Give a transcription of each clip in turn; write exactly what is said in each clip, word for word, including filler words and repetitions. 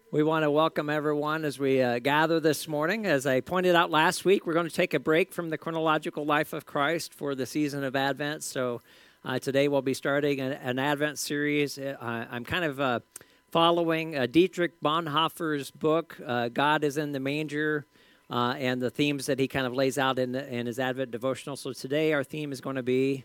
We want to welcome everyone as we uh, gather this morning. As I pointed out last week, we're going to take a break from the chronological life of Christ for the season of Advent. So uh, today we'll be starting an, an Advent series. Uh, I'm kind of uh, following uh, Dietrich Bonhoeffer's book, uh, God is in the Manger, uh, and the themes that he kind of lays out in, in his Advent devotional. So today our theme is going to be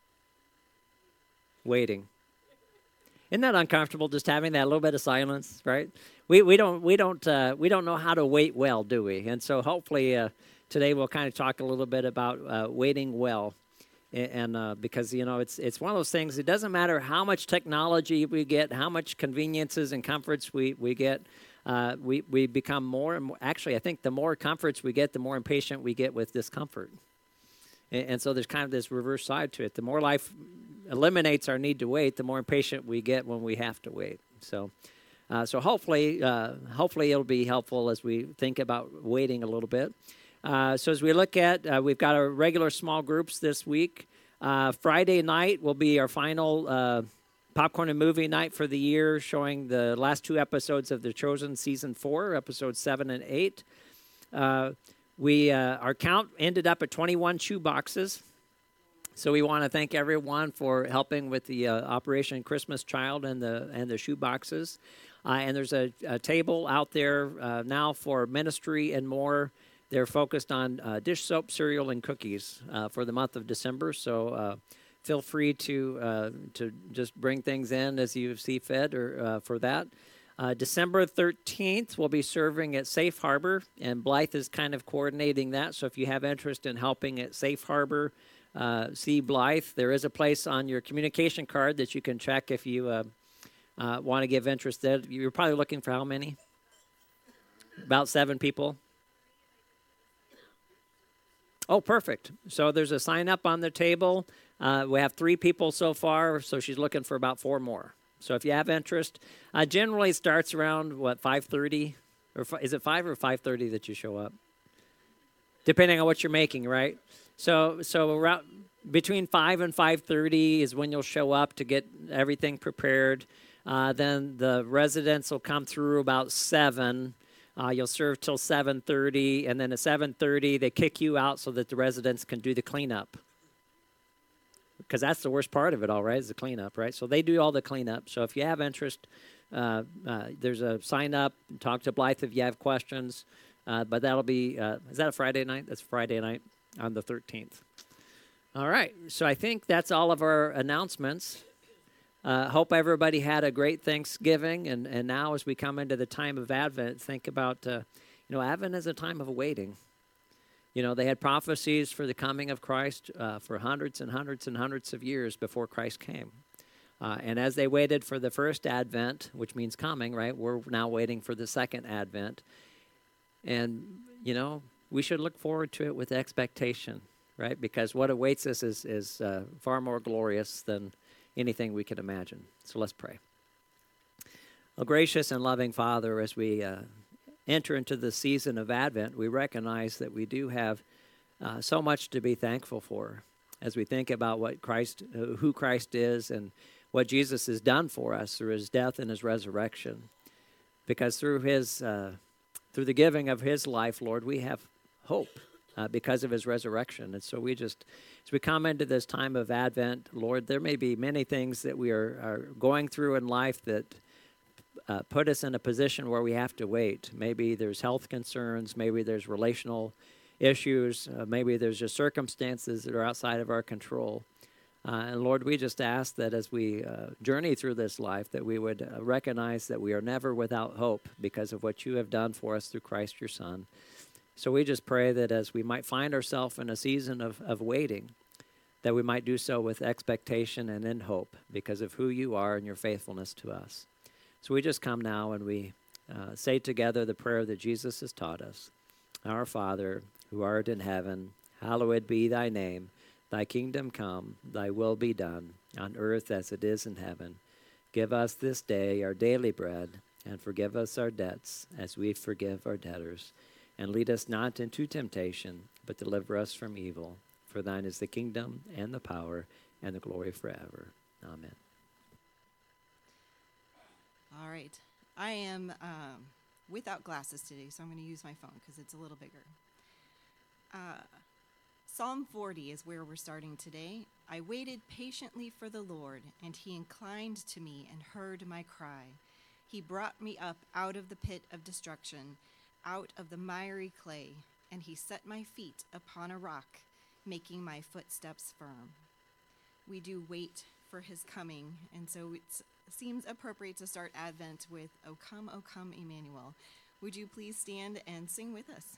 waiting. Isn't that uncomfortable, just having that little bit of silence, right? We we don't we don't uh, we don't know how to wait well, do we? And so hopefully uh, today we'll kind of talk a little bit about uh, waiting well, and uh, because you know it's it's one of those things. It doesn't matter how much technology we get, how much conveniences and comforts we we get. Uh, we we become more and more. Actually, I think the more comforts we get, the more impatient we get with discomfort. And, and so there's kind of this reverse side to it. The more life eliminates our need to wait, the more impatient we get when we have to wait. So, uh, so hopefully, uh, hopefully it'll be helpful as we think about waiting a little bit. Uh, so as we look at, uh, we've got our regular small groups this week. Uh, Friday night will be our final uh, popcorn and movie night for the year, showing the last two episodes of The Chosen season four, episodes seven and eight. Uh, we uh, our count ended up at twenty-one shoe boxes. So we want to thank everyone for helping with the uh, Operation Christmas Child and the and the shoe boxes. Uh, and there's a, a table out there uh, now for ministry and more. They're focused on uh, dish soap, cereal, and cookies uh, for the month of December. So uh, feel free to uh, to just bring things in as you see fit or uh, for that. Uh, December thirteenth, we'll be serving at Safe Harbor, and Blythe is kind of coordinating that. So if you have interest in helping at Safe Harbor, Uh, see Blythe. There is a place on your communication card that you can check if you uh, uh, want to give interest there. You're probably looking for how many? About seven people. Oh, perfect. So there's a sign up on the table. Uh, we have three people so far, so she's looking for about four more. So if you have interest, uh, generally it starts around, what, five thirty? Or is it five or five thirty that you show up? Depending on what you're making, right? So so around between five and five thirty is when you'll show up to get everything prepared. Uh, then the residents will come through about seven. Uh, you'll serve till seven thirty, and then at seven thirty they kick you out so that the residents can do the cleanup. Because that's the worst part of it all, right, is the cleanup, right? So they do all the cleanup. So if you have interest, uh, uh, there's a sign up. Talk to Blythe if you have questions. Uh, but that'll be, uh, is that a Friday night? That's Friday night on the thirteenth. All right. So I think that's all of our announcements. Uh, hope everybody had a great Thanksgiving. And, and now as we come into the time of Advent, think about, uh, you know, Advent is a time of waiting. You know, they had prophecies for the coming of Christ uh, for hundreds and hundreds and hundreds of years before Christ came. Uh, and as they waited for the first Advent, which means coming, right, we're now waiting for the second Advent. And, you know, we should look forward to it with expectation, right? Because what awaits us is, is uh, far more glorious than anything we could imagine. So let's pray. Oh, gracious and loving Father, as we uh, enter into the season of Advent, we recognize that we do have uh, so much to be thankful for as we think about what Christ, uh, who Christ is and what Jesus has done for us through his death and his resurrection. Because through his... Uh, Through the giving of his life, Lord, we have hope uh, because of his resurrection. And so we just, as we come into this time of Advent, Lord, there may be many things that we are, are going through in life that uh, put us in a position where we have to wait. Maybe there's health concerns. Maybe there's relational issues. Uh, maybe there's just circumstances that are outside of our control. Uh, and Lord, we just ask that as we uh, journey through this life, that we would uh, recognize that we are never without hope because of what you have done for us through Christ your Son. So we just pray that as we might find ourselves in a season of, of waiting, that we might do so with expectation and in hope because of who you are and your faithfulness to us. So we just come now and we uh, say together the prayer that Jesus has taught us. Our Father, who art in heaven, hallowed be thy name. Thy kingdom come, thy will be done, on earth as it is in heaven. Give us this day our daily bread, and forgive us our debts, as we forgive our debtors. And lead us not into temptation, but deliver us from evil. For thine is the kingdom, and the power, and the glory forever. Amen. All right. I am um, without glasses today, so I'm going to use my phone because it's a little bigger. Uh, Psalm forty is where we're starting today. I waited patiently for the Lord, and he inclined to me and heard my cry. He brought me up out of the pit of destruction, out of the miry clay, and he set my feet upon a rock, making my footsteps firm. We do wait for his coming, and so it seems appropriate to start Advent with, O come, O come, Emmanuel. Would you please stand and sing with us?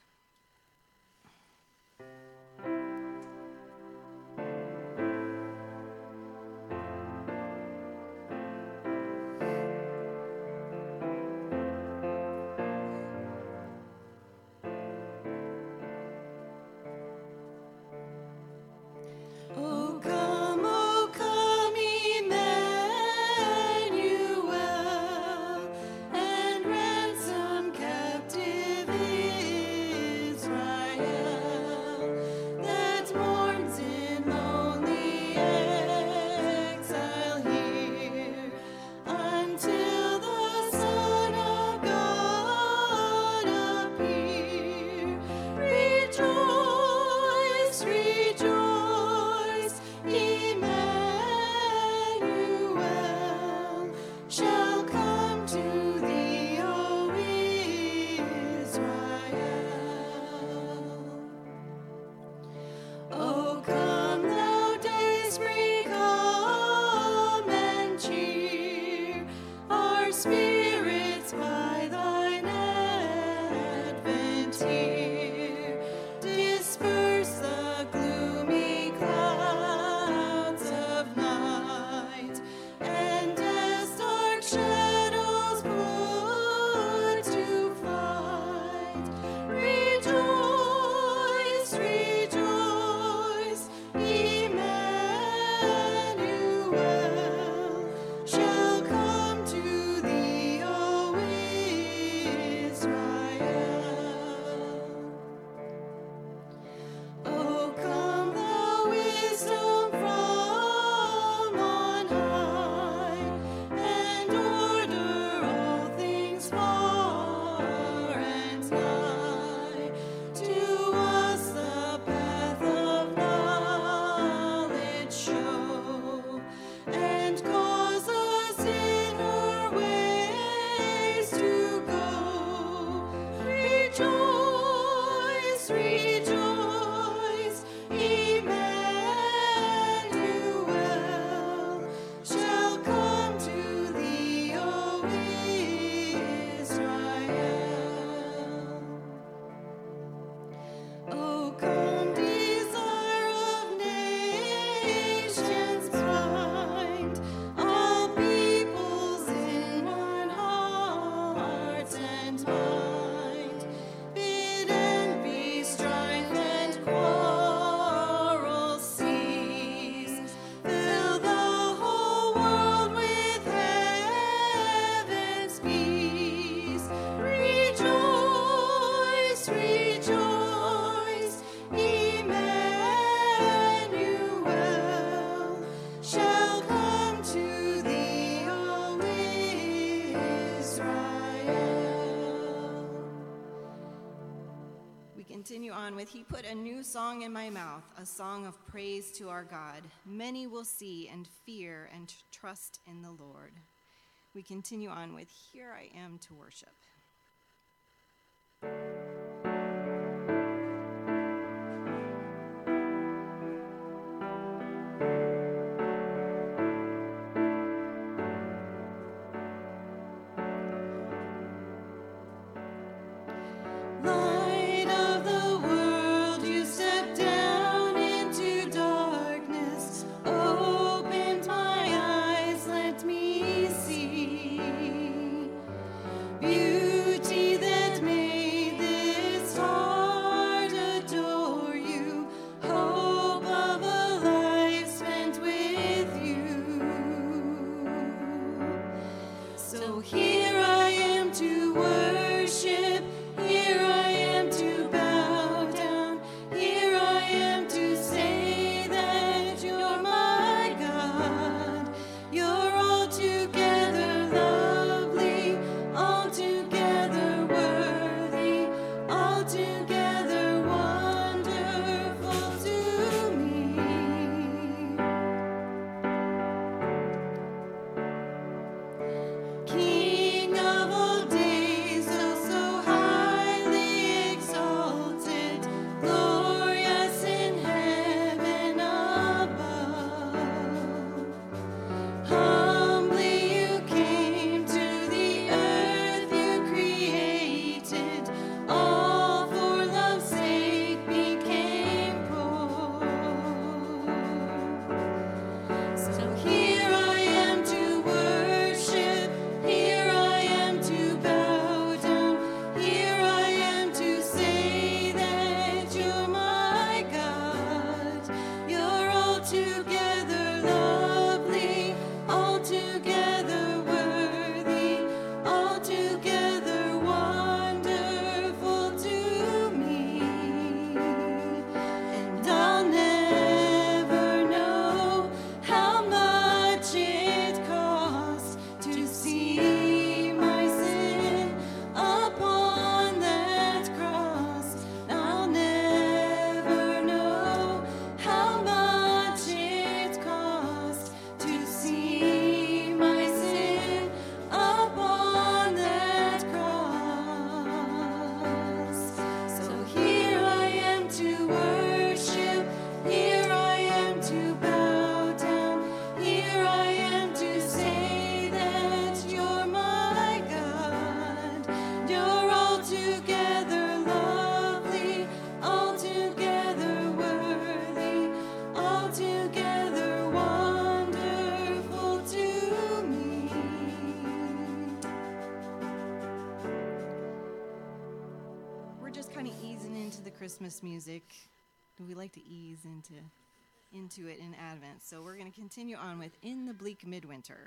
Continue on with, he put a new song in my mouth, a song of praise to our God. Many will see and fear and trust in the Lord. We continue on with, here I am to worship. Together lovely. Christmas music. We like to ease into into it in Advent. So we're going to continue on with In the Bleak Midwinter.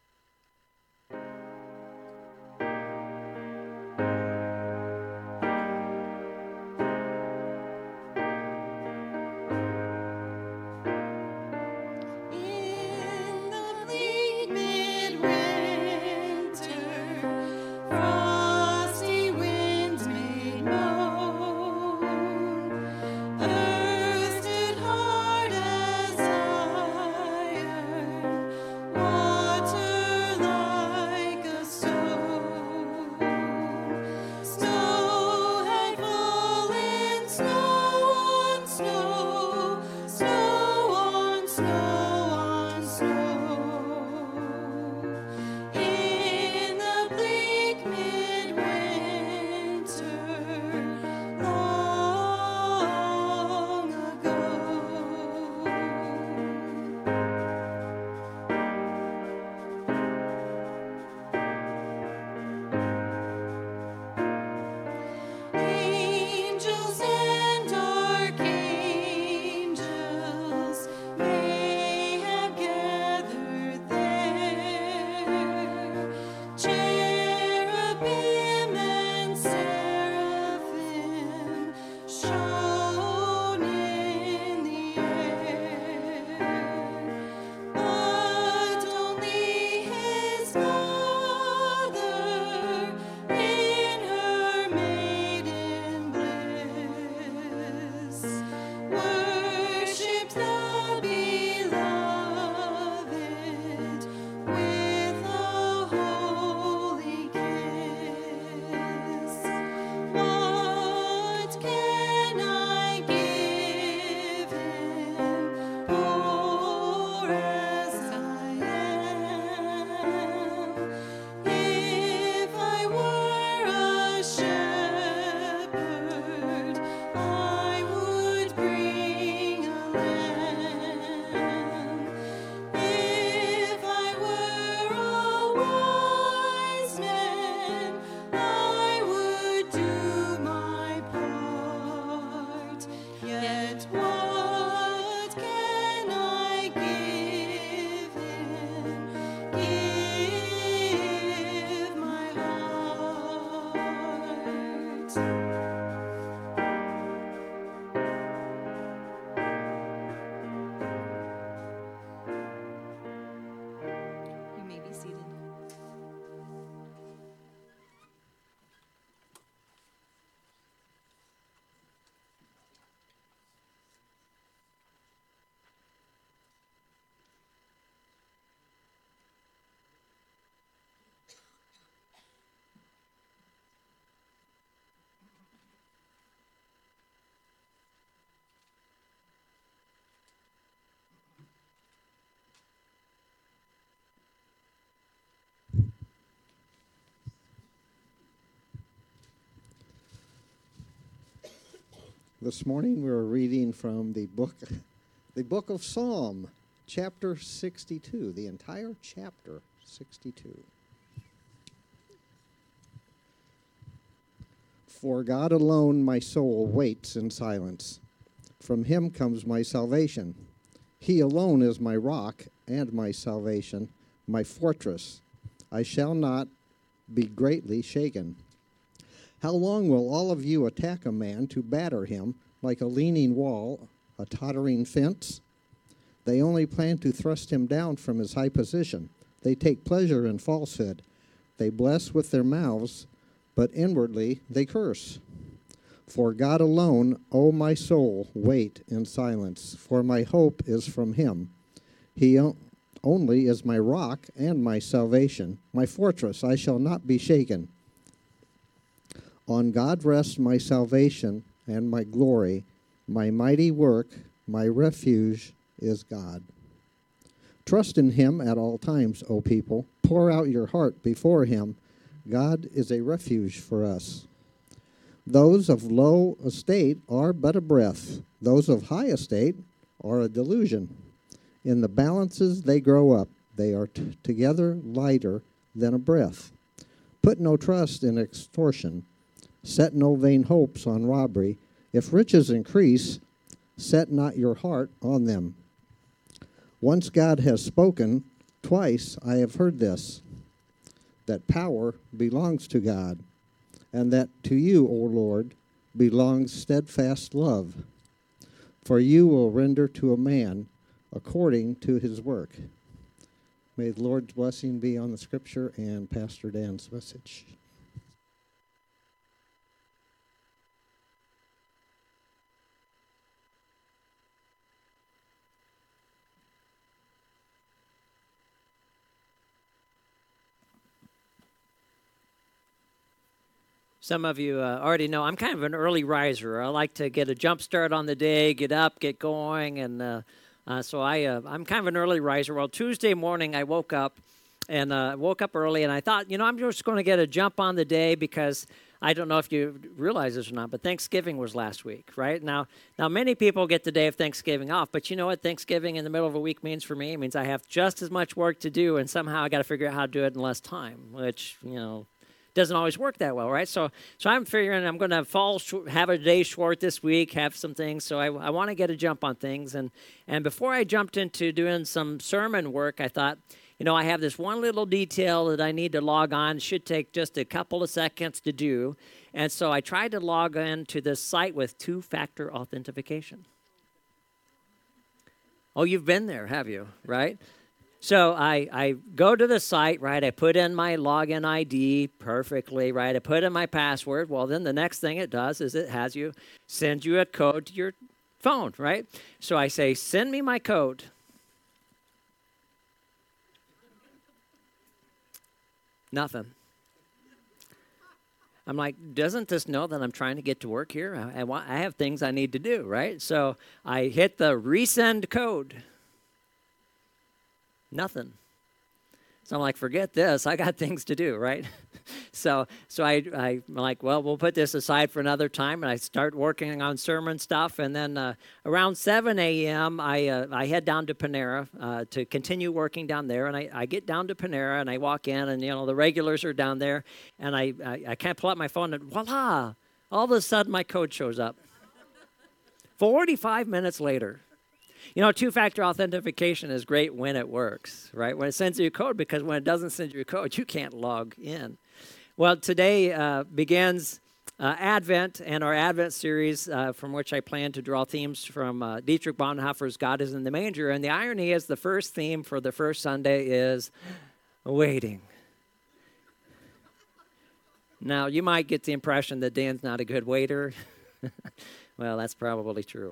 This morning we are reading from the book, the book of Psalm, chapter sixty-two, the entire chapter sixty-two. For God alone my soul waits in silence. From him comes my salvation. He alone is my rock and my salvation, my fortress. I shall not be greatly shaken. How long will all of you attack a man to batter him like a leaning wall, a tottering fence? They only plan to thrust him down from his high position. They take pleasure in falsehood. They bless with their mouths, but inwardly they curse. For God alone, O my soul, wait in silence, for my hope is from him. He o- only is my rock and my salvation, my fortress, I shall not be shaken. On God rests my salvation and my glory, my mighty work, my refuge is God. Trust in him at all times, O people. Pour out your heart before him. God is a refuge for us. Those of low estate are but a breath. Those of high estate are a delusion. In the balances they grow up. They are t- together lighter than a breath. Put no trust in extortion. Set no vain hopes on robbery. If riches increase, set not your heart on them. Once God has spoken, twice I have heard this, that power belongs to God, and that to you, O Lord, belongs steadfast love. For you will render to a man according to his work. May the Lord's blessing be on the scripture and Pastor Dan's message. Some of you uh, already know I'm kind of an early riser. I like to get a jump start on the day, get up, get going, and uh, uh, so I, uh, I'm kind of an early riser. Well, Tuesday morning I woke up, and uh, woke up early, and I thought, you know, I'm just going to get a jump on the day because I don't know if you realize this or not, but Thanksgiving was last week, right? Now, now many people get the day of Thanksgiving off, but you know what Thanksgiving in the middle of a week means for me? It means I have just as much work to do, and somehow I got to figure out how to do it in less time, which, you know, doesn't always work that well, right? So so I'm figuring I'm going to fall sh- have a day short this week, have some things. So I, I want to get a jump on things. And, and before I jumped into doing some sermon work, I thought, you know, I have this one little detail that I need to log on. It should take just a couple of seconds to do. And so I tried to log in to this site with two-factor authentication. Oh, you've been there, have you, right? So I, I go to the site, right? I put in my login I D perfectly, right? I put in my password. Well, then the next thing it does is it has you send you a code to your phone, right? So I say, send me my code. Nothing. I'm like, doesn't this know that I'm trying to get to work here? I, I, want, I have things I need to do, right? So I hit the resend code. Nothing. So I'm like, forget this. I got things to do, right? so so I, I'm like, well, we'll put this aside for another time. And I start working on sermon stuff. And then uh, around seven a.m., I uh, I head down to Panera uh, to continue working down there. And I, I get down to Panera and I walk in and, you know, the regulars are down there. And I, I, I can't pull out my phone and voila, all of a sudden my code shows up. forty-five minutes later. You know, two-factor authentication is great when it works, right? When it sends you a code, because when it doesn't send you a code, you can't log in. Well, today uh, begins uh, Advent and our Advent series uh, from which I plan to draw themes from uh, Dietrich Bonhoeffer's God is in the Manger. And the irony is the first theme for the first Sunday is waiting. Now, you might get the impression that Dan's not a good waiter. Well, that's probably true.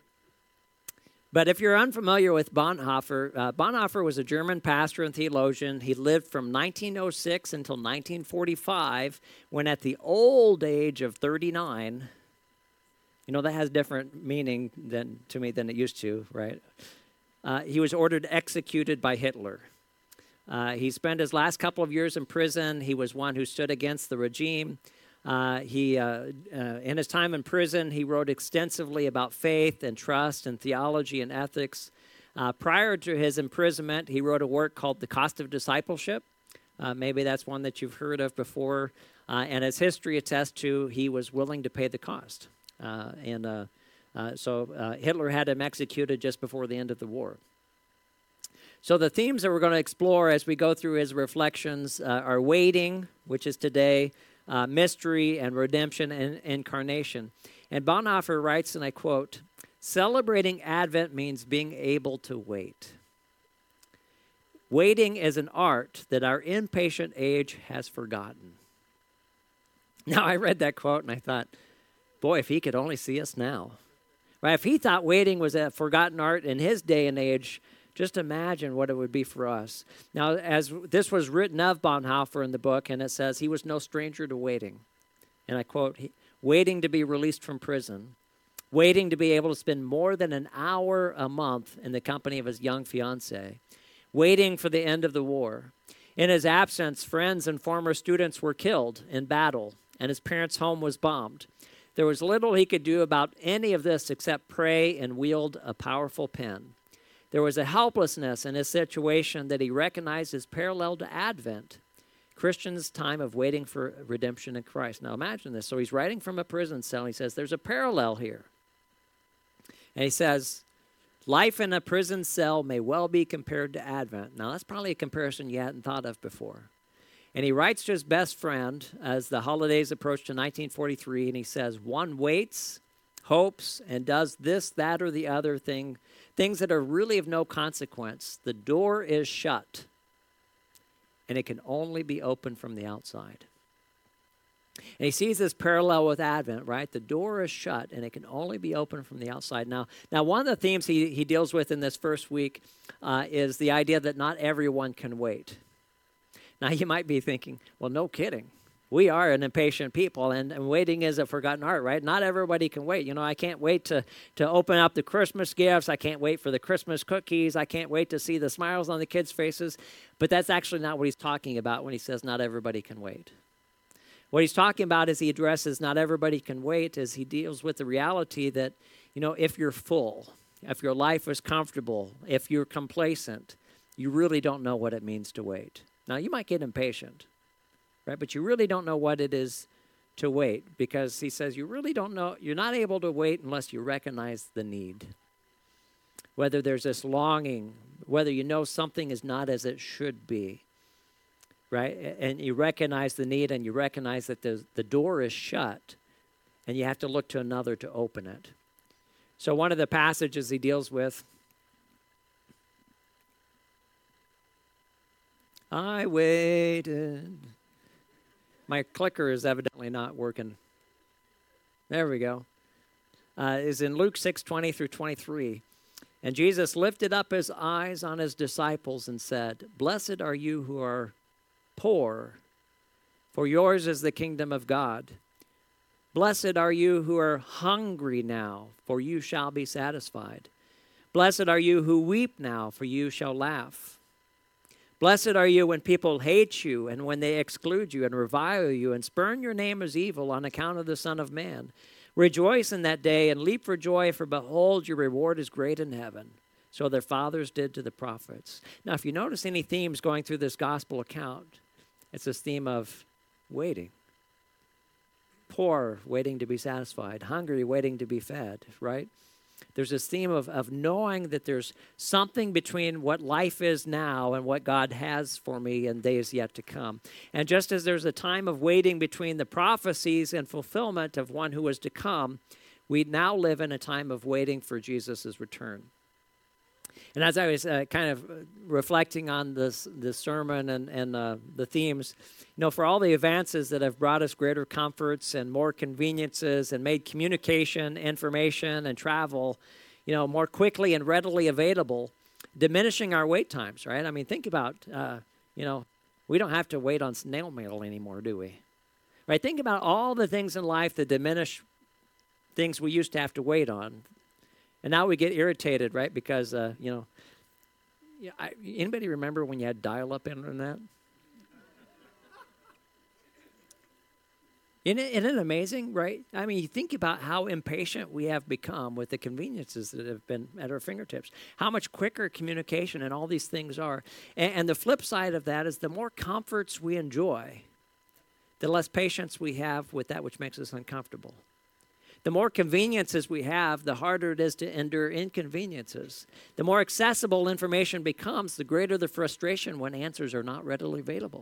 But if you're unfamiliar with Bonhoeffer, uh, Bonhoeffer was a German pastor and theologian. He lived from nineteen oh six until nineteen forty-five, when at the old age of thirty-nine, you know, that has different meaning than to me than it used to, right? Uh, he was ordered executed by Hitler. Uh, he spent his last couple of years in prison. He was one who stood against the regime. Uh, he, uh, uh, in his time in prison, he wrote extensively about faith and trust and theology and ethics. Uh, prior to his imprisonment, he wrote a work called The Cost of Discipleship. Uh, maybe that's one that you've heard of before. Uh, and as history attests to, he was willing to pay the cost. Uh, and uh, uh, so uh, Hitler had him executed just before the end of the war. So the themes that we're going to explore as we go through his reflections uh, are waiting, which is today, Uh, mystery and redemption and incarnation. And Bonhoeffer writes, and I quote, celebrating Advent means being able to wait. Waiting is an art that our impatient age has forgotten. Now, I read that quote and I thought, boy, if he could only see us now. Right? If he thought waiting was a forgotten art in his day and age, just imagine what it would be for us. Now, as this was written of Bonhoeffer in the book, and it says, he was no stranger to waiting. And I quote, waiting to be released from prison, waiting to be able to spend more than an hour a month in the company of his young fiancée, waiting for the end of the war. In his absence, friends and former students were killed in battle, and his parents' home was bombed. There was little he could do about any of this except pray and wield a powerful pen. There was a helplessness in his situation that he recognized as parallel to Advent. Christians' time of waiting for redemption in Christ. Now imagine this. So he's writing from a prison cell. And he says there's a parallel here. And he says, life in a prison cell may well be compared to Advent. Now that's probably a comparison you hadn't thought of before. And he writes to his best friend as the holidays approach to nineteen forty-three, and he says, one waits, hopes, and does this, that, or the other thing, things that are really of no consequence. The door is shut, and it can only be opened from the outside. And he sees this parallel with Advent, right? The door is shut, and it can only be opened from the outside. Now, now one of the themes he, he deals with in this first week uh, is the idea that not everyone can wait. Now, you might be thinking, well, no kidding. We are an impatient people, and, and waiting is a forgotten art, right? Not everybody can wait. You know, I can't wait to, to open up the Christmas gifts. I can't wait for the Christmas cookies. I can't wait to see the smiles on the kids' faces. But that's actually not what he's talking about when he says not everybody can wait. What he's talking about as he addresses not everybody can wait is he deals with the reality that, you know, if you're full, if your life is comfortable, if you're complacent, you really don't know what it means to wait. Now, you might get impatient, right? But you really don't know what it is to wait because he says you really don't know, you're not able to wait unless you recognize the need. Whether there's this longing, whether you know something is not as it should be, right? And you recognize the need and you recognize that the, the door is shut and you have to look to another to open it. So one of the passages he deals with, I waited. My clicker is evidently not working. There we go. Uh, is in Luke six twenty through twenty-three. And Jesus lifted up his eyes on his disciples and said, blessed are you who are poor, for yours is the kingdom of God. Blessed are you who are hungry now, for you shall be satisfied. Blessed are you who weep now, for you shall laugh. Blessed are you when people hate you and when they exclude you and revile you and spurn your name as evil on account of the Son of Man. Rejoice in that day and leap for joy, for behold, your reward is great in heaven. So their fathers did to the prophets. Now, if you notice any themes going through this gospel account, it's this theme of waiting. Poor, waiting to be satisfied. Hungry, waiting to be fed, right? There's this theme of, of knowing that there's something between what life is now and what God has for me in days yet to come. And just as there's a time of waiting between the prophecies and fulfillment of one who is to come, we now live in a time of waiting for Jesus' return. And as I was uh, kind of reflecting on this, this sermon and, and uh, the themes, you know, for all the advances that have brought us greater comforts and more conveniences and made communication, information, and travel, you know, more quickly and readily available, diminishing our wait times, right? I mean, think about, uh, you know, we don't have to wait on snail mail anymore, do we? Right? Think about all the things in life that diminish things we used to have to wait on. And now we get irritated, right? Because, uh, you know, yeah, I, anybody remember when you had dial-up internet? Isn't it, isn't it amazing, right? I mean, you think about how impatient we have become with the conveniences that have been at our fingertips, how much quicker communication and all these things are. And, and the flip side of that is the more comforts we enjoy, the less patience we have with that which makes us uncomfortable. The more conveniences we have, the harder it is to endure inconveniences. The more accessible information becomes, the greater the frustration when answers are not readily available.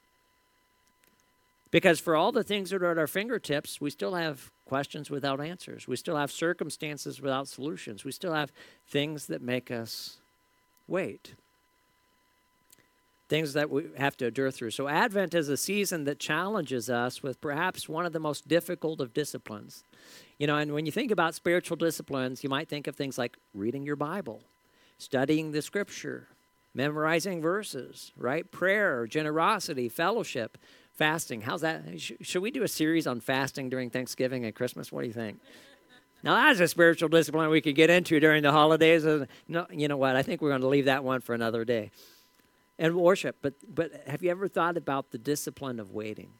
Because for all the things that are at our fingertips, we still have questions without answers. We still have circumstances without solutions. We still have things that make us wait. Things that we have to endure through. So Advent is a season that challenges us with perhaps one of the most difficult of disciplines. You know, and when you think about spiritual disciplines, you might think of things like reading your Bible, studying the Scripture, memorizing verses, right? Prayer, generosity, fellowship, fasting. How's that? Should we do a series on fasting during Thanksgiving and Christmas? What do you think? Now, that's a spiritual discipline we could get into during the holidays. No, you know what? I think we're going to leave that one for another day. And worship. But, but have you ever thought about the discipline of waiting?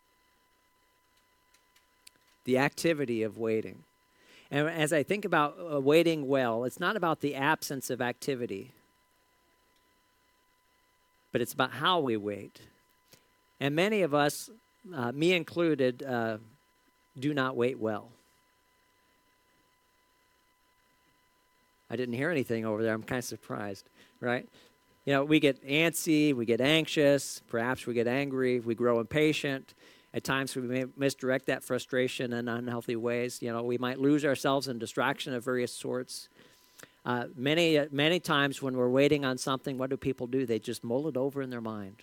The activity of waiting. And as I think about uh, waiting well, it's not about the absence of activity, but it's about how we wait. And many of us, uh, me included, uh, do not wait well. I didn't hear anything over there. I'm kind of surprised, right? You know, we get antsy, we get anxious, perhaps we get angry, we grow impatient. At times we may misdirect that frustration in unhealthy ways. You know, we might lose ourselves in distraction of various sorts. Uh, many, uh, many times when we're waiting on something, what do people do? They just mull it over in their mind.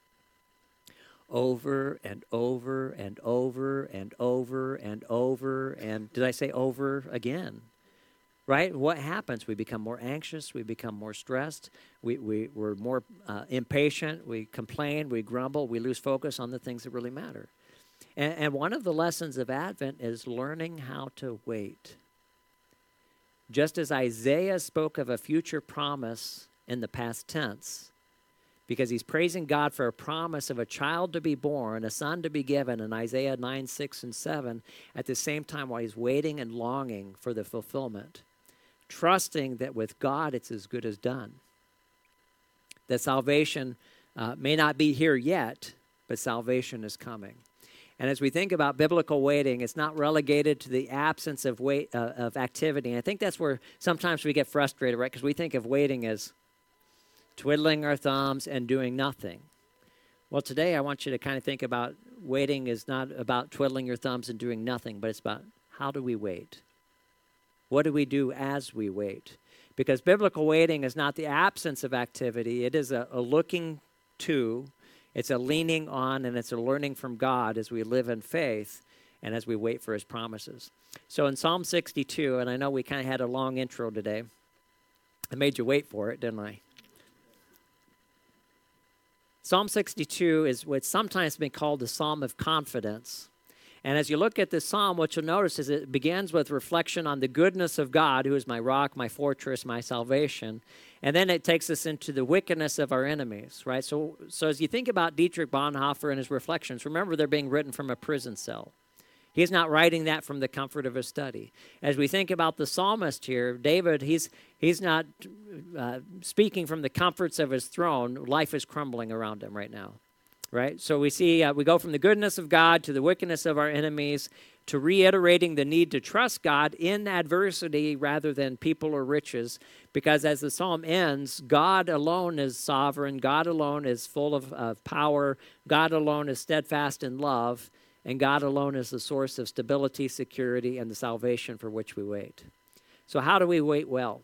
Over and over and over and over and over and, did I say over again? Right? What happens? We become more anxious. We become more stressed. We, we, we're more uh, impatient. We complain. We grumble. We lose focus on the things that really matter. And, and one of the lessons of Advent is learning how to wait. Just as Isaiah spoke of a future promise in the past tense, because he's praising God for a promise of a child to be born, a son to be given in Isaiah nine, six, and seven, at the same time while he's waiting and longing for the fulfillment. Trusting that with God it's as good as done. That salvation uh, may not be here yet, but salvation is coming. And as we think about biblical waiting, it's not relegated to the absence of wait uh, of activity. And I think that's where sometimes we get frustrated, right? Because we think of waiting as twiddling our thumbs and doing nothing. Well, today I want you to kind of think about waiting is not about twiddling your thumbs and doing nothing, but it's about how do we wait? What do we do as we wait? Because biblical waiting is not the absence of activity. It is a, a looking to, it's a leaning on, and it's a learning from God as we live in faith and as we wait for his promises. So in Psalm sixty-two, and I know we kind of had a long intro today. I made you wait for it, didn't I? Psalm sixty-two is what's sometimes been called the Psalm of Confidence. And as you look at this psalm, what you'll notice is it begins with reflection on the goodness of God, who is my rock, my fortress, my salvation. And then it takes us into the wickedness of our enemies, right? So, so as you think about Dietrich Bonhoeffer and his reflections, remember they're being written from a prison cell. He's not writing that from the comfort of his study. As we think about the psalmist here, David, he's, he's not uh, speaking from the comforts of his throne. Life is crumbling around him right now. Right? So we see, uh, we go from the goodness of God to the wickedness of our enemies to reiterating the need to trust God in adversity rather than people or riches. Because as the psalm ends, God alone is sovereign. God alone is full of, of power. God alone is steadfast in love. And God alone is the source of stability, security, and the salvation for which we wait. So how do we wait well?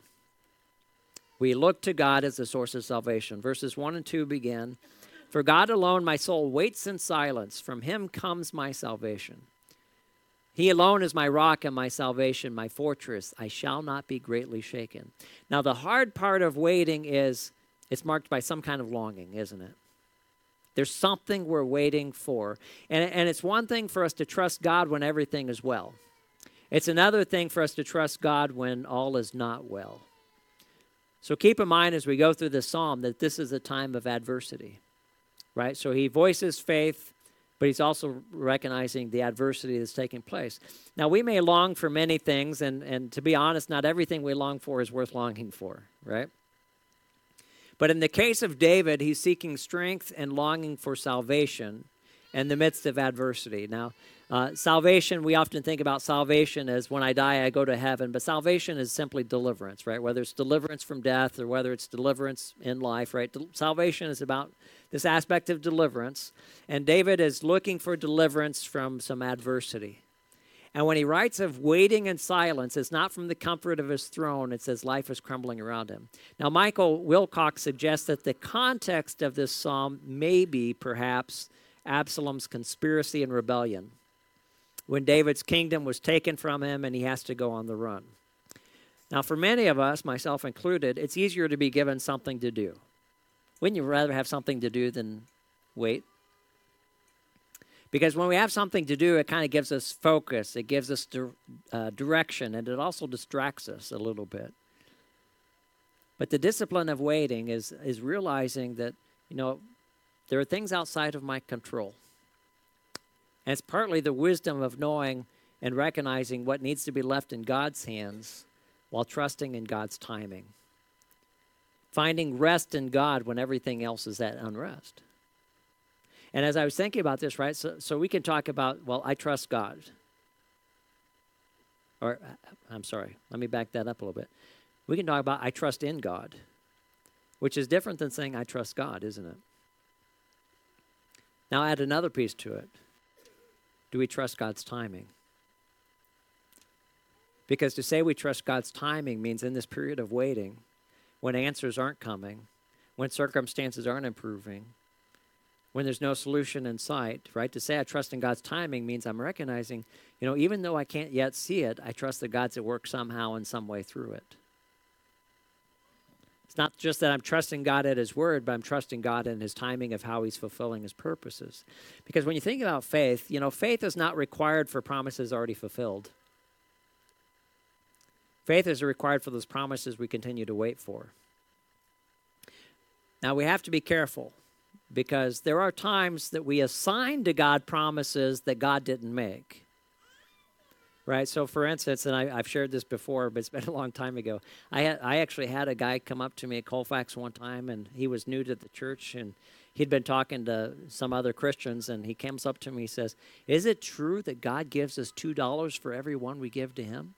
We look to God as the source of salvation. Verses one and two begin, "For God alone my soul waits in silence. From him comes my salvation. He alone is my rock and my salvation, my fortress. I shall not be greatly shaken." Now, the hard part of waiting is it's marked by some kind of longing, isn't it? There's something we're waiting for. And, and it's one thing for us to trust God when everything is well. It's another thing for us to trust God when all is not well. So keep in mind as we go through this psalm that this is a time of adversity. Right? So he voices faith, but he's also recognizing the adversity that's taking place. Now, we may long for many things, and, and to be honest, not everything we long for is worth longing for, right? But in the case of David, he's seeking strength and longing for salvation in the midst of adversity. Now, uh, salvation, we often think about salvation as when I die, I go to heaven. But salvation is simply deliverance, right? Whether it's deliverance from death or whether it's deliverance in life, right? Del- salvation is about this aspect of deliverance. And David is looking for deliverance from some adversity. And when he writes of waiting in silence, it's not from the comfort of his throne. It says life is crumbling around him. Now, Michael Wilcox suggests that the context of this psalm may be perhaps Absalom's conspiracy and rebellion, when David's kingdom was taken from him and he has to go on the run. Now, for many of us, myself included, it's easier to be given something to do. Wouldn't you rather have something to do than wait? Because when we have something to do, it kind of gives us focus, it gives us di- uh, direction, and it also distracts us a little bit. But the discipline of waiting is, is realizing that, you know, there are things outside of my control. And it's partly the wisdom of knowing and recognizing what needs to be left in God's hands while trusting in God's timing. Finding rest in God when everything else is at unrest. And as I was thinking about this, right, so, so we can talk about, well, I trust God. Or, I'm sorry, let me back that up a little bit. We can talk about I trust in God, which is different than saying I trust God, isn't it? Now add another piece to it. Do we trust God's timing? Because to say we trust God's timing means in this period of waiting, when answers aren't coming, when circumstances aren't improving, when there's no solution in sight, right? To say I trust in God's timing means I'm recognizing, you know, even though I can't yet see it, I trust that God's at work somehow in some way through it. It's not just that I'm trusting God at his word, but I'm trusting God in his timing of how he's fulfilling his purposes. Because when you think about faith, you know, faith is not required for promises already fulfilled. Faith is required for those promises we continue to wait for. Now, we have to be careful because there are times that we assign to God promises that God didn't make. Right? So, for instance, and I, I've shared this before, but it's been a long time ago. I had, I actually had a guy come up to me at Colfax one time, and he was new to the church, and he'd been talking to some other Christians, and he comes up to me and says, "Is it true that God gives us two dollars for every one we give to him?"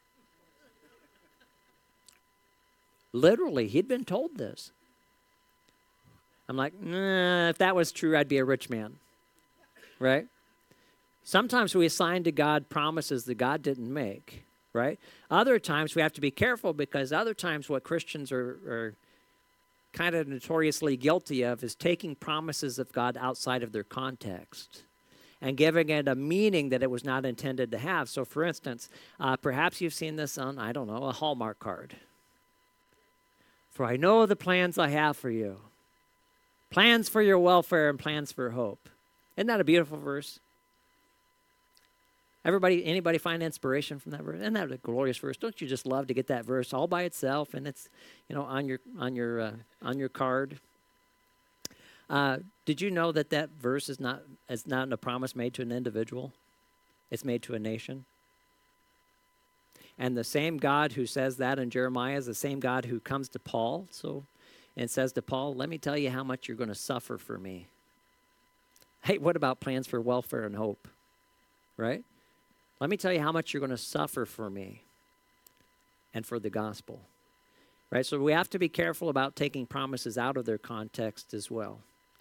Literally, he'd been told this. I'm like, nah, if that was true, I'd be a rich man, right? Sometimes we assign to God promises that God didn't make, right? Other times we have to be careful because other times what Christians are, are kind of notoriously guilty of is taking promises of God outside of their context and giving it a meaning that it was not intended to have. So, for instance, uh, perhaps you've seen this on, I don't know, a Hallmark card. For I know the plans I have for you. Plans for your welfare and plans for hope. Isn't that a beautiful verse? Everybody, anybody find inspiration from that verse? Isn't that a glorious verse? Don't you just love to get that verse all by itself and it's, you know, on your on your uh, on your card? Uh, did you know that that verse is not is not a promise made to an individual? It's made to a nation. And the same God who says that in Jeremiah is the same God who comes to Paul, so and says to Paul, "Let me tell you how much you're going to suffer for me." Hey, what about plans for welfare and hope? Right? Let me tell you how much you're going to suffer for me and for the gospel. Right? So we have to be careful about taking promises out of their context as well.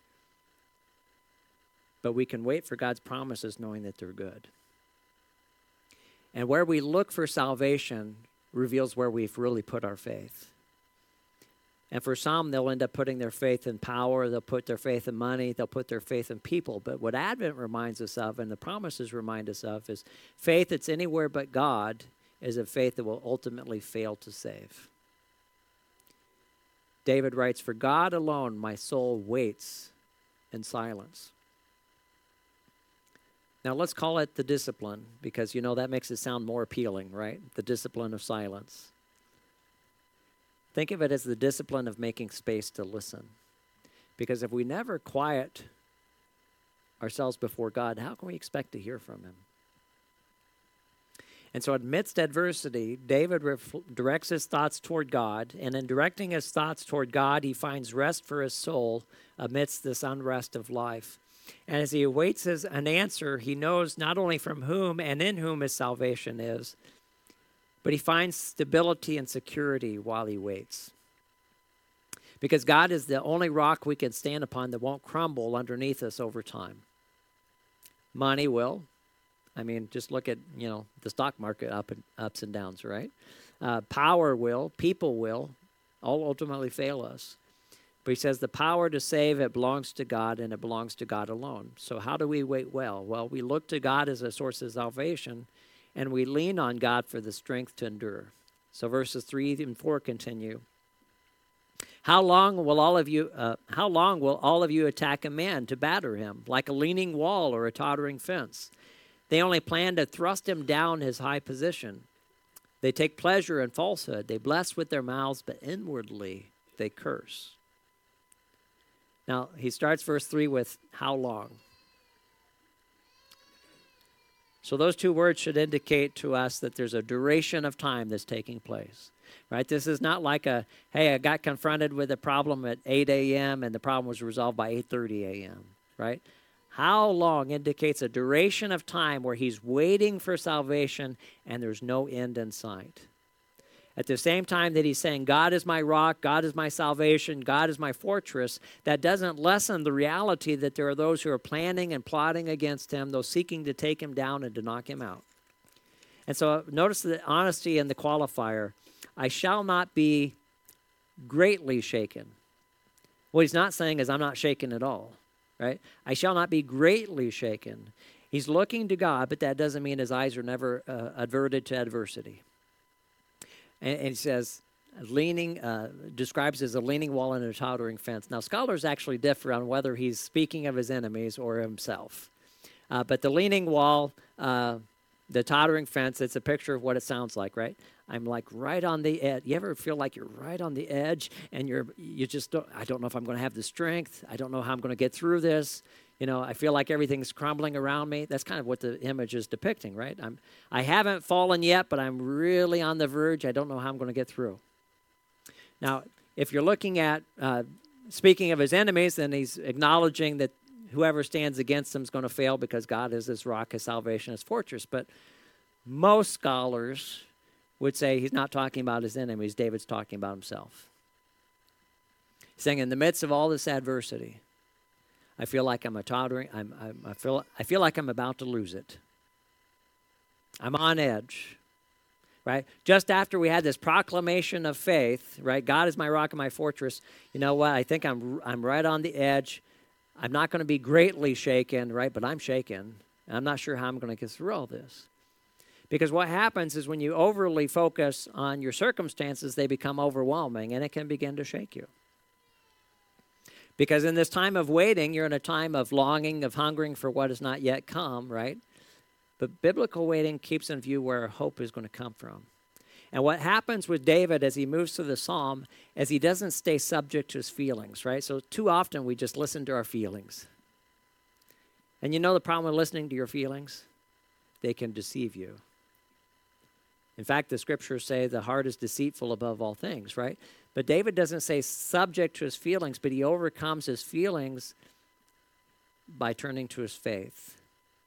But we can wait for God's promises knowing that they're good. And where we look for salvation reveals where we've really put our faith. And for some, they'll end up putting their faith in power, they'll put their faith in money, they'll put their faith in people. But what Advent reminds us of, and the promises remind us of, is faith that's anywhere but God is a faith that will ultimately fail to save. David writes, "For God alone my soul waits in silence." Now let's call it the discipline, because you know that makes it sound more appealing, right? The discipline of silence. Think of it as the discipline of making space to listen. Because if we never quiet ourselves before God, how can we expect to hear from him? And so amidst adversity, David ref- directs his thoughts toward God, and in directing his thoughts toward God, he finds rest for his soul amidst this unrest of life. And as he awaits his, an answer, he knows not only from whom and in whom his salvation is, but he finds stability and security while he waits. Because God is the only rock we can stand upon that won't crumble underneath us over time. Money will. I mean, just look at, you know, the stock market up and ups and downs, right? Uh, power will. People will. All ultimately fail us. But he says the power to save, it belongs to God, and it belongs to God alone. So how do we wait well? Well, we look to God as a source of salvation, and we lean on God for the strength to endure. So verses three and four continue. How long will all of you uh, how long will all of you attack a man to batter him, like a leaning wall or a tottering fence? They only plan to thrust him down his high position. They take pleasure in falsehood. They bless with their mouths, but inwardly they curse. Now, he starts verse three with how long? So those two words should indicate to us that there's a duration of time that's taking place, right? This is not like a, hey, I got confronted with a problem at eight a.m. and the problem was resolved by eight thirty a.m., right? How long indicates a duration of time where he's waiting for salvation and there's no end in sight. At the same time that he's saying, God is my rock, God is my salvation, God is my fortress, that doesn't lessen the reality that there are those who are planning and plotting against him, those seeking to take him down and to knock him out. And so notice the honesty in the qualifier. I shall not be greatly shaken. What he's not saying is I'm not shaken at all, right? I shall not be greatly shaken. He's looking to God, but that doesn't mean his eyes are never uh, averted to adversity. And, and he says, leaning, uh, describes as a leaning wall and a tottering fence. Now, scholars actually differ on whether he's speaking of his enemies or himself. Uh, but the leaning wall, uh, the tottering fence, it's a picture of what it sounds like, right? I'm like right on the edge. You ever feel like you're right on the edge and you're, you just don't, I don't know if I'm going to have the strength. I don't know how I'm going to get through this. You know, I feel like everything's crumbling around me. That's kind of what the image is depicting, right? I'm, I haven't fallen yet, but I'm really on the verge. I don't know how I'm going to get through. Now, if you're looking at, uh, speaking of his enemies, then he's acknowledging that whoever stands against him is going to fail because God is his rock, his salvation, his fortress. But most scholars would say he's not talking about his enemies. David's talking about himself. He's saying, in the midst of all this adversity, I feel like I'm a tottering, I'm, I'm, I feel, I feel like I'm about to lose it. I'm on edge, right? Just after we had this proclamation of faith, right? God is my rock and my fortress. You know what? I think I'm, I'm right on the edge. I'm not going to be greatly shaken, right? But I'm shaken. And I'm not sure how I'm going to get through all this. Because what happens is when you overly focus on your circumstances, they become overwhelming and it can begin to shake you. Because in this time of waiting, you're in a time of longing, of hungering for what has not yet come, right? But biblical waiting keeps in view where hope is going to come from. And what happens with David as he moves through the psalm is he doesn't stay subject to his feelings, right? So too often we just listen to our feelings. And you know the problem with listening to your feelings? They can deceive you. In fact, the scriptures say the heart is deceitful above all things, right? But David doesn't say subject to his feelings, but he overcomes his feelings by turning to his faith.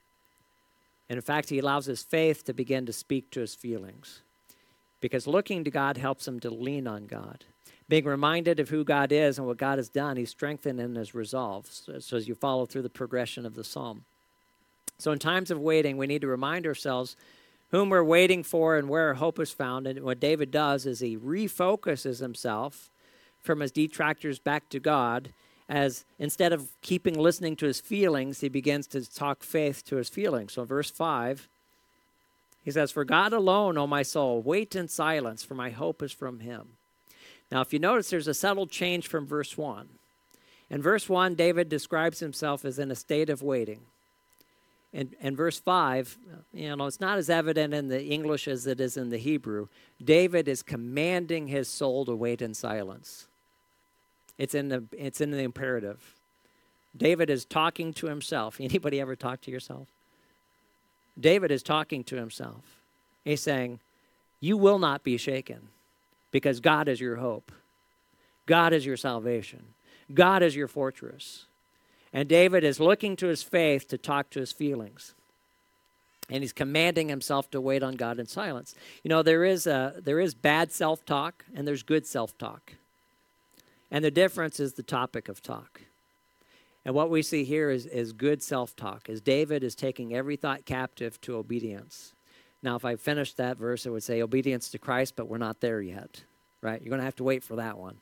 And in fact, he allows his faith to begin to speak to his feelings. Because looking to God helps him to lean on God. Being reminded of who God is and what God has done, he's strengthened in his resolve. So, so as you follow through the progression of the psalm. So in times of waiting, we need to remind ourselves whom we're waiting for and where our hope is found. And what David does is he refocuses himself from his detractors back to God, as instead of keeping listening to his feelings, he begins to talk faith to his feelings. So in verse five, he says, "For God alone, O my soul, wait in silence, for my hope is from him." Now, if you notice, there's a subtle change from verse one. In verse one, David describes himself as in a state of waiting. In, in verse five, you know, it's not as evident in the English as it is in the Hebrew. David is commanding his soul to wait in silence. It's in the, it's in the imperative. David is talking to himself. Anybody ever talk to yourself? David is talking to himself. He's saying, you will not be shaken because God is your hope. God is your salvation. God is your fortress. And David is looking to his faith to talk to his feelings. And he's commanding himself to wait on God in silence. You know, there is a, there is bad self-talk and there's good self-talk. And the difference is the topic of talk. And what we see here is, is good self-talk, as David is taking every thought captive to obedience. Now, if I finished that verse, it would say obedience to Christ, but we're not there yet, right? You're going to have to wait for that one.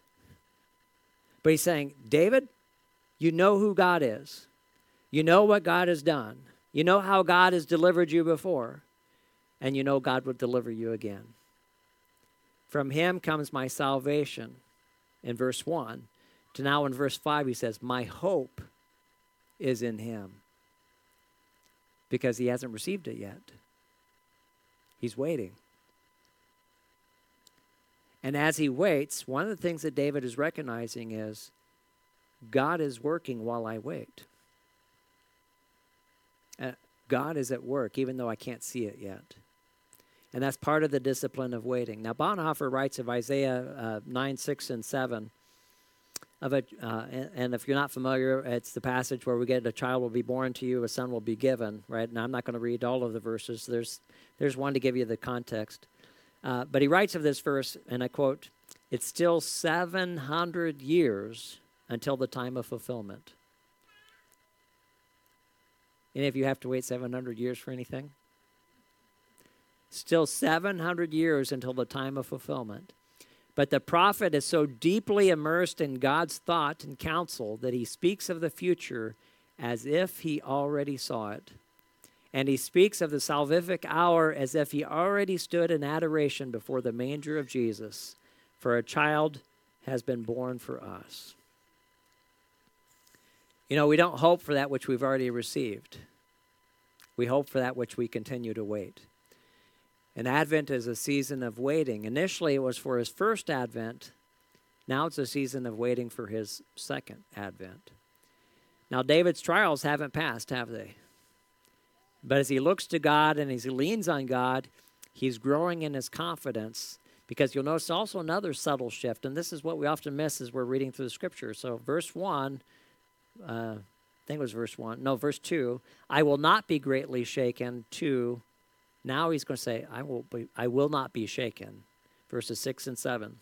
But he's saying, David, you know who God is. You know what God has done. You know how God has delivered you before. And you know God will deliver you again. From him comes my salvation, in verse one. To now in verse five, he says, my hope is in him. Because he hasn't received it yet. He's waiting. And as he waits, one of the things that David is recognizing is, God is working while I wait. Uh, God is at work, even though I can't see it yet. And that's part of the discipline of waiting. Now, Bonhoeffer writes of Isaiah uh, nine, six, and seven. of a, uh, and, and if you're not familiar, it's the passage where we get a child will be born to you, a son will be given, right? And I'm not going to read all of the verses. There's, there's one to give you the context. Uh, but he writes of this verse, and I quote, "It's still seven hundred years until the time of fulfillment." Any of you have to wait seven hundred years for anything? Still seven hundred years until the time of fulfillment. But the prophet is so deeply immersed in God's thought and counsel that he speaks of the future as if he already saw it. And he speaks of the salvific hour as if he already stood in adoration before the manger of Jesus, for a child has been born for us. You know, we don't hope for that which we've already received. We hope for that which we continue to wait. And Advent is a season of waiting. Initially, it was for his first Advent. Now it's a season of waiting for his second Advent. Now, David's trials haven't passed, have they? But as he looks to God and as he leans on God, he's growing in his confidence, because you'll notice also another subtle shift, and this is what we often miss as we're reading through the Scripture. So verse one, uh, I think it was verse one, no, verse two, "I will not be greatly shaken," to now he's going to say, I will be, I will not be shaken. Verses six and seven.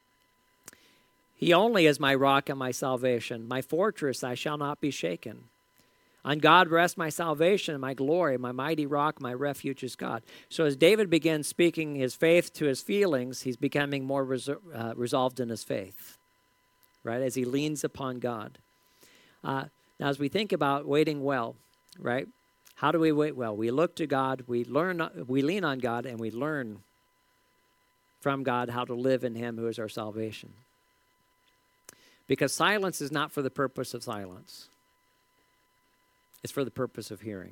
"He only is my rock and my salvation. My fortress, I shall not be shaken. On God rests my salvation, my glory, my mighty rock, my refuge is God." So as David begins speaking his faith to his feelings, he's becoming more resor- uh, resolved in his faith, right, as he leans upon God. Uh, now, as we think about waiting well, right, how do we wait well? We look to God, we learn, we lean on God, and we learn from God how to live in him who is our salvation. Because silence is not for the purpose of silence. It's for the purpose of hearing.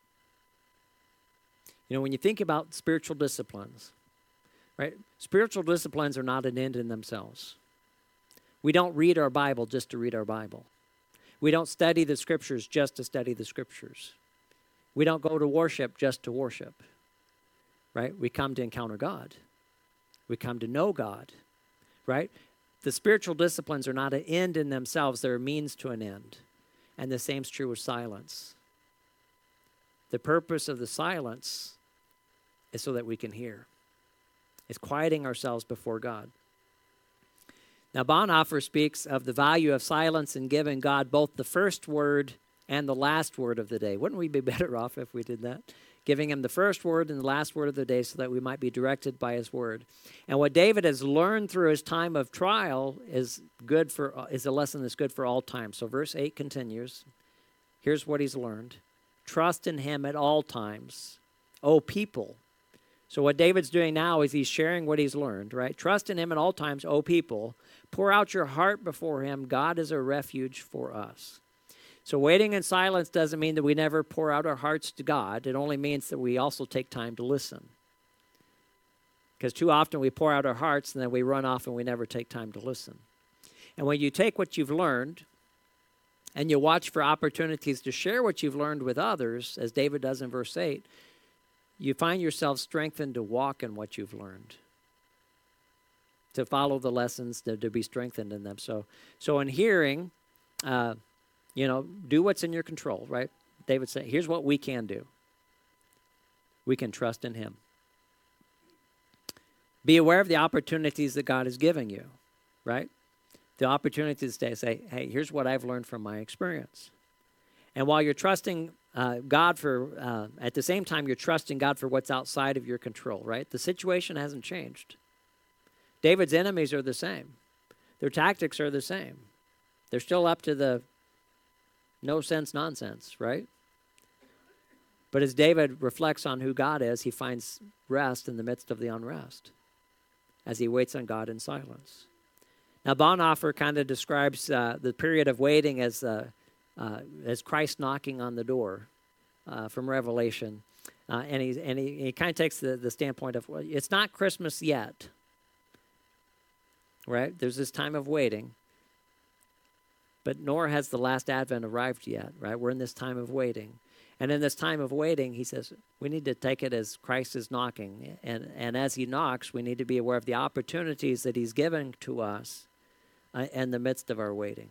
You know, when you think about spiritual disciplines, right, spiritual disciplines are not an end in themselves. We don't read our Bible just to read our Bible. We don't study the Scriptures just to study the Scriptures. We don't go to worship just to worship, right? We come to encounter God. We come to know God, right? The spiritual disciplines are not an end in themselves. They're a means to an end. And the same is true with silence. The purpose of the silence is so that we can hear. It's quieting ourselves before God. Now, Bonhoeffer speaks of the value of silence in giving God both the first word and the last word of the day. Wouldn't we be better off if we did that? Giving him the first word and the last word of the day so that we might be directed by his word. And what David has learned through his time of trial is good for is a lesson that's good for all time. So verse eight continues. Here's what he's learned. "Trust in him at all times, O people." So what David's doing now is he's sharing what he's learned, right? "Trust in him at all times, O people. Pour out your heart before him. God is a refuge for us." So waiting in silence doesn't mean that we never pour out our hearts to God. It only means that we also take time to listen. Because too often we pour out our hearts and then we run off and we never take time to listen. And when you take what you've learned and you watch for opportunities to share what you've learned with others, as David does in verse eight, you find yourself strengthened to walk in what you've learned, to follow the lessons, to, to be strengthened in them. So, so in hearing, uh, you know, do what's in your control, right? David said, here's what we can do. We can trust in him. Be aware of the opportunities that God is giving you, right? The opportunities to say, hey, here's what I've learned from my experience. And while you're trusting uh, God for, uh, at the same time, you're trusting God for what's outside of your control, right? The situation hasn't changed. David's enemies are the same. Their tactics are the same. They're still up to the no sense nonsense, right? But as David reflects on who God is, he finds rest in the midst of the unrest as he waits on God in silence. Now, Bonhoeffer kind of describes uh, the period of waiting as uh, uh, as Christ knocking on the door uh, from Revelation. Uh, and he, and he, he kind of takes the, the standpoint of, well, it's not Christmas yet, right? There's this time of waiting. But nor has the last Advent arrived yet, right? We're in this time of waiting. And in this time of waiting, he says, we need to take it as Christ is knocking. And, and as he knocks, we need to be aware of the opportunities that he's given to us uh, in the midst of our waiting.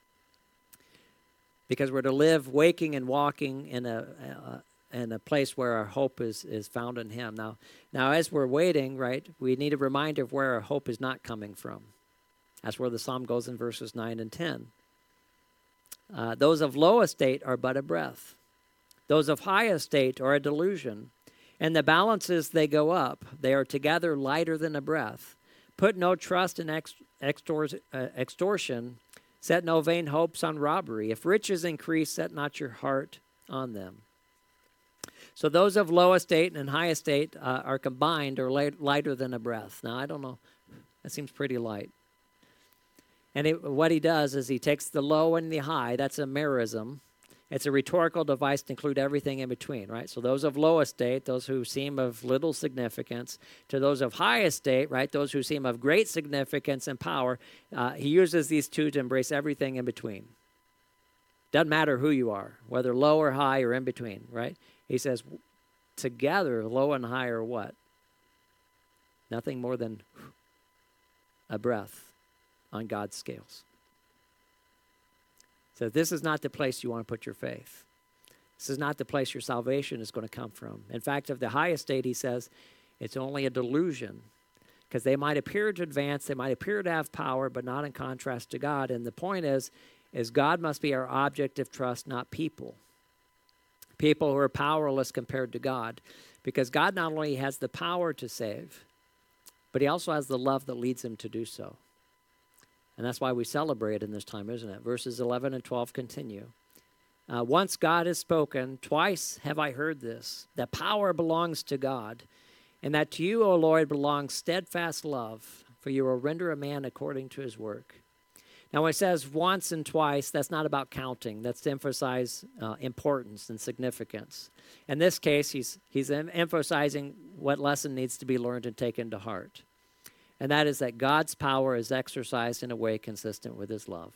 Because we're to live waking and walking in a, a in a place where our hope is, is found in him. Now, now, as we're waiting, right, we need a reminder of where our hope is not coming from. That's where the psalm goes in verses nine and ten. Uh, those of low estate are but a breath. Those of high estate are a delusion. And the balances, they go up. They are together lighter than a breath. Put no trust in ex- extor- uh, extortion. Set no vain hopes on robbery. If riches increase, set not your heart on them. So those of low estate and high estate uh, are combined or light, lighter than a breath. Now, I don't know. That seems pretty light. And it, what he does is he takes the low and the high. That's a merism. It's a rhetorical device to include everything in between, right? So those of low estate, those who seem of little significance, to those of high estate, right, those who seem of great significance and power, uh, he uses these two to embrace everything in between. Doesn't matter who you are, whether low or high or in between, right? He says, together, low and high are what? Nothing more than a breath on God's scales. So this is not the place you want to put your faith. This is not the place your salvation is going to come from. In fact, of the high estate, he says, it's only a delusion, because they might appear to advance, they might appear to have power, but not in contrast to God. And the point is, is God must be our object of trust, not people. People who are powerless compared to God. Because God not only has the power to save, but he also has the love that leads him to do so. And that's why we celebrate in this time, isn't it? Verses eleven and twelve continue. Uh, Once God has spoken, twice have I heard this, that power belongs to God, and that to you, O Lord, belongs steadfast love, for you will render a man according to his work. Now, when it says once and twice, that's not about counting. That's to emphasize uh, importance and significance. In this case, he's, he's em- emphasizing what lesson needs to be learned and taken to heart. And that is that God's power is exercised in a way consistent with his love.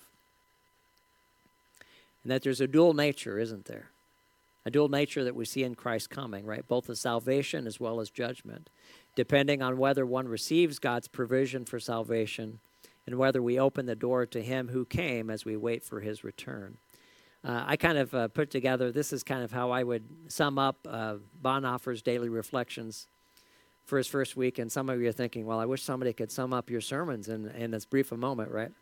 And that there's a dual nature, isn't there? A dual nature that we see in Christ coming, right? Both the salvation as well as judgment, depending on whether one receives God's provision for salvation and whether we open the door to him who came as we wait for his return. Uh, I kind of uh, put together, this is kind of how I would sum up uh, Bonhoeffer's daily reflections for his first week. And some of you are thinking, well, I wish somebody could sum up your sermons in, in as brief a moment, right?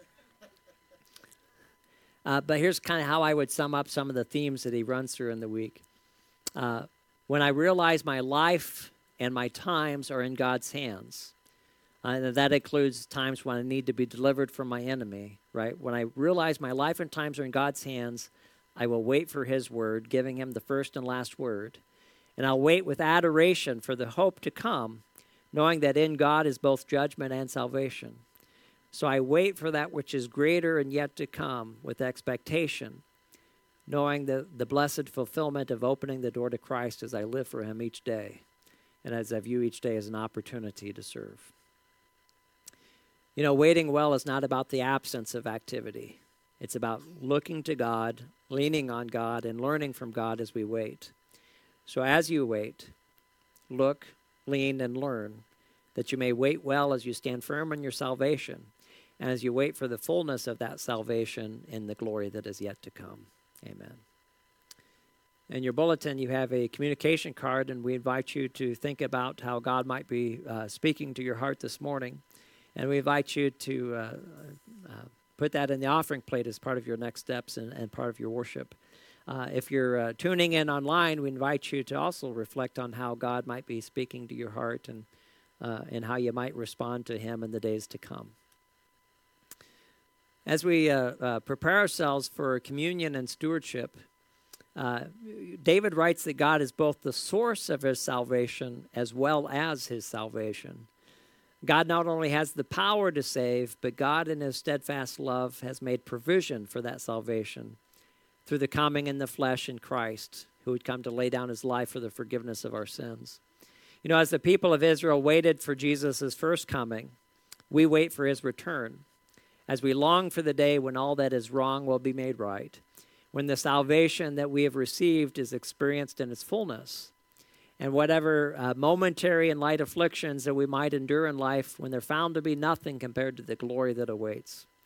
Uh, but here's kind of how I would sum up some of the themes that he runs through in the week. Uh, when I realize my life and my times are in God's hands, uh, and that includes times when I need to be delivered from my enemy, right? When I realize my life and times are in God's hands, I will wait for his word, giving him the first and last word. And I'll wait with adoration for the hope to come, knowing that in God is both judgment and salvation. So I wait for that which is greater and yet to come with expectation, knowing the, the blessed fulfillment of opening the door to Christ as I live for him each day, and as I view each day as an opportunity to serve. You know, waiting well is not about the absence of activity. It's about looking to God, leaning on God, and learning from God as we wait. So as you wait, look, lean, and learn, that you may wait well as you stand firm in your salvation, and as you wait for the fullness of that salvation in the glory that is yet to come. Amen. In your bulletin, you have a communication card, and we invite you to think about how God might be uh, speaking to your heart this morning. And we invite you to uh, uh, put that in the offering plate as part of your next steps and, and part of your worship. Uh, if you're uh, tuning in online, we invite you to also reflect on how God might be speaking to your heart and uh, and how you might respond to him in the days to come. As we uh, uh, prepare ourselves for communion and stewardship, uh, David writes that God is both the source of his salvation as well as his salvation. God not only has the power to save, but God in his steadfast love has made provision for that salvation through the coming in the flesh in Christ, who would come to lay down his life for the forgiveness of our sins. You know, as the people of Israel waited for Jesus' first coming, we wait for his return. As we long for the day when all that is wrong will be made right, when the salvation that we have received is experienced in its fullness, and whatever uh, momentary and light afflictions that we might endure in life, when they're found to be nothing compared to the glory that awaits.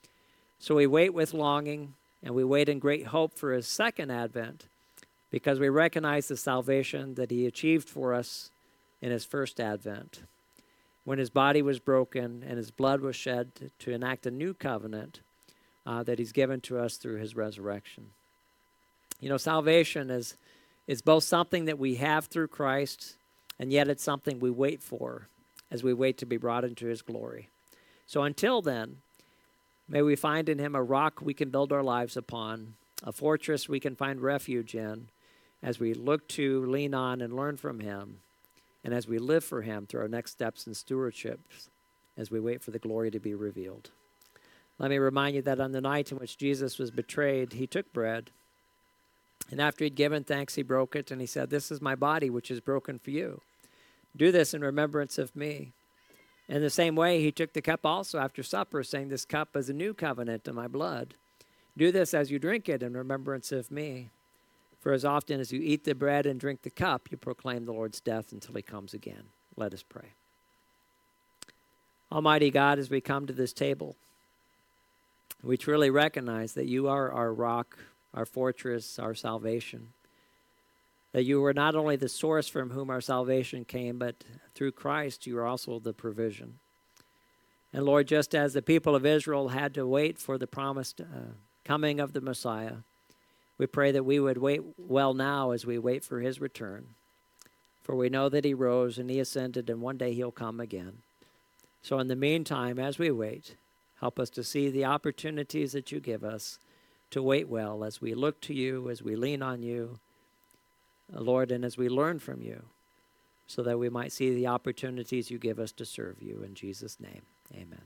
So we wait with longing, and we wait in great hope for his second advent, because we recognize the salvation that he achieved for us in his first advent, when his body was broken and his blood was shed to, to enact a new covenant uh, that he's given to us through his resurrection. You know, salvation is, is both something that we have through Christ, and yet it's something we wait for as we wait to be brought into his glory. So until then, may we find in him a rock we can build our lives upon, a fortress we can find refuge in, as we look to, lean on, and learn from him, and as we live for him through our next steps in stewardship, as we wait for the glory to be revealed. Let me remind you that on the night in which Jesus was betrayed, he took bread, and after he'd given thanks, he broke it, and he said, "This is my body, which is broken for you. Do this in remembrance of me." In the same way, he took the cup also after supper, saying, "This cup is a new covenant in my blood. Do this as you drink it in remembrance of me. For as often as you eat the bread and drink the cup, you proclaim the Lord's death until he comes again." Let us pray. Almighty God, as we come to this table, we truly recognize that you are our rock, our fortress, our salvation. That you were not only the source from whom our salvation came, but through Christ you are also the provision. And Lord, just as the people of Israel had to wait for the promised uh, coming of the Messiah, we pray that we would wait well now as we wait for his return. For we know that he rose and he ascended, and one day he'll come again. So in the meantime, as we wait, help us to see the opportunities that you give us to wait well as we look to you, as we lean on you, Lord, and as we learn from you, so that we might see the opportunities you give us to serve you. In Jesus' name, amen.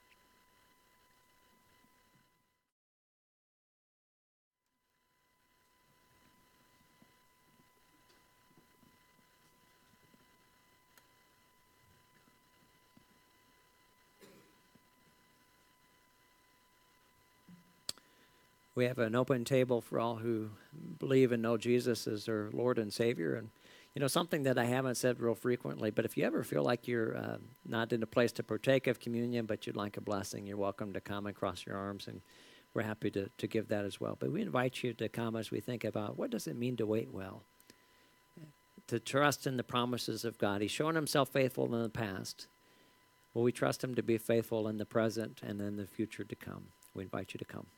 We have an open table for all who believe and know Jesus as their Lord and Savior. And, you know, something that I haven't said real frequently, but if you ever feel like you're uh, not in a place to partake of communion, but you'd like a blessing, you're welcome to come and cross your arms, and we're happy to, to give that as well. But we invite you to come as we think about what does it mean to wait well, to trust in the promises of God. He's shown himself faithful in the past. Will we trust him to be faithful in the present and in the future to come? We invite you to come.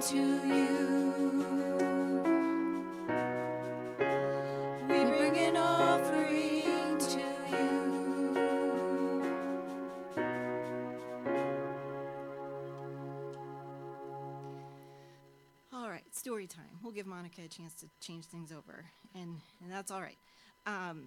to you. We bring an offering to you. All right, story time. We'll give Monica a chance to change things over, and, and that's all right. Um,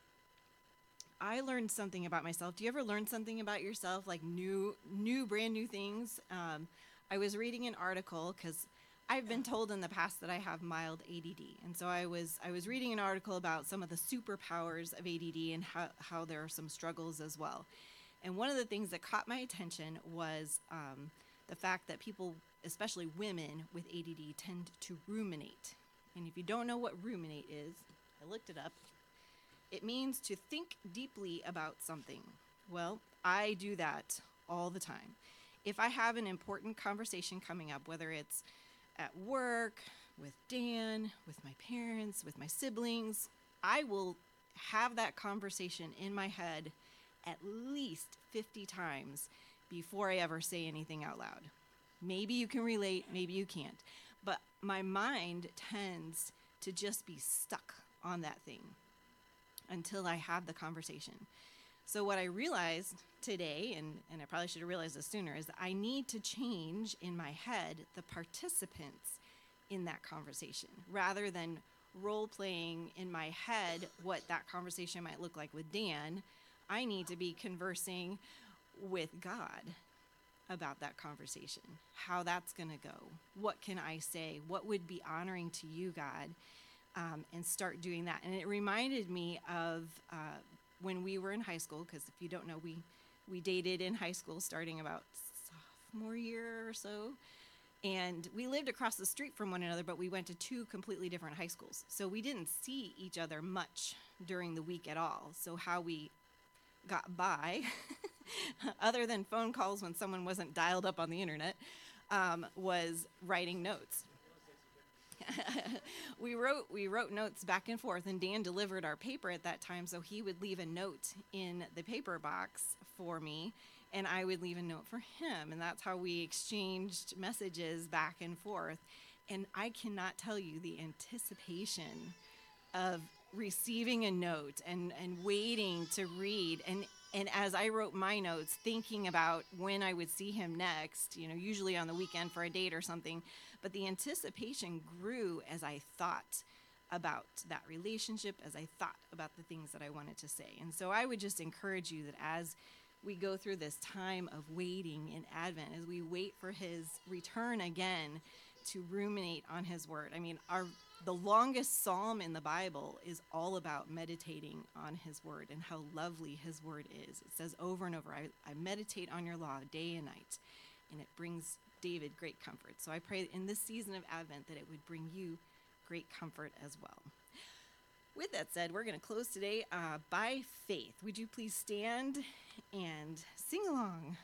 I learned something about myself. Do you ever learn something about yourself, like new, new, brand new things? Um, I was reading an article because I've been told in the past that I have mild A D D, and so I was I was reading an article about some of the superpowers of A D D and how how there are some struggles as well. And one of the things that caught my attention was um, the fact that people, especially women with A D D, tend to ruminate. And if you don't know what ruminate is, I looked it up. It means to think deeply about something. Well, I do that all the time. If I have an important conversation coming up, whether it's at work, with Dan, with my parents, with my siblings, I will have that conversation in my head at least fifty times before I ever say anything out loud. Maybe you can relate, maybe you can't. But my mind tends to just be stuck on that thing until I have the conversation. So what I realized today, and, and I probably should have realized this sooner, is that I need to change in my head the participants in that conversation rather than role-playing in my head what that conversation might look like with Dan. I need to be conversing with God about that conversation, how that's going to go, what can I say, what would be honoring to you, God, um, and start doing that. And it reminded me of uh, when we were in high school, because if you don't know, we, we dated in high school starting about sophomore year or so, and we lived across the street from one another, but we went to two completely different high schools. So we didn't see each other much during the week at all. So how we got by, other than phone calls when someone wasn't dialed up on the internet, um, was writing notes. we wrote we wrote notes back and forth, and Dan delivered our paper at that time, so he would leave a note in the paper box for me, and I would leave a note for him, and that's how we exchanged messages back and forth. And I cannot tell you the anticipation of receiving a note and, and waiting to read. And, and as I wrote my notes, thinking about when I would see him next, you know, usually on the weekend for a date or something. But the anticipation grew as I thought about that relationship, as I thought about the things that I wanted to say. And so I would just encourage you that as we go through this time of waiting in Advent, as we wait for his return again, to ruminate on his word. I mean, our the longest psalm in the Bible is all about meditating on his word and how lovely his word is. It says over and over, I, I meditate on your law day and night, and it brings David great comfort. So I pray in this season of Advent that it would bring you great comfort as well. With that said, we're going to close today uh, by faith. Would you please stand and sing along?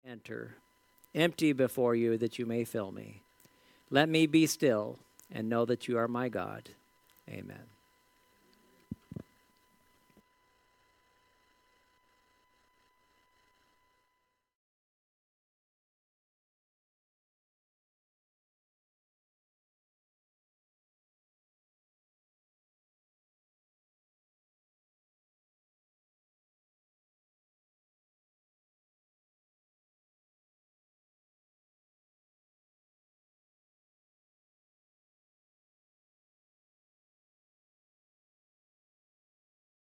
enter, empty before you that you may fill me. Let me be still and know that you are my God. Amen.